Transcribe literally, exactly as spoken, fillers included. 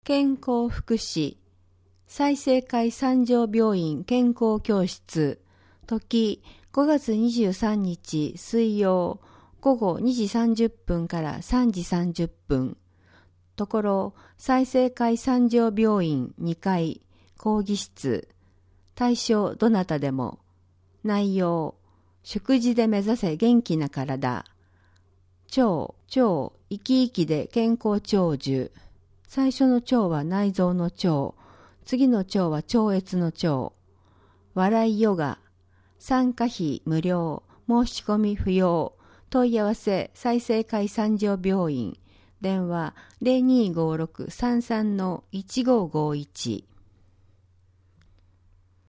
健康福祉済生会三条病院健康教室時ごがつにじゅうさんにち水曜午後にじさんじゅっぷんからさんじさんじゅっぷんところ済生会三条病院にかい講義室対象どなたでも内容食事で目指せ元気な体腸、腸、生き生きで健康長寿最初の腸は内臓の腸次の腸は超越の腸笑いヨガ参加費無料申し込み不要問い合わせ済生会三条病院電話 ゼロにーごーろくさんさんのいちごーごーいち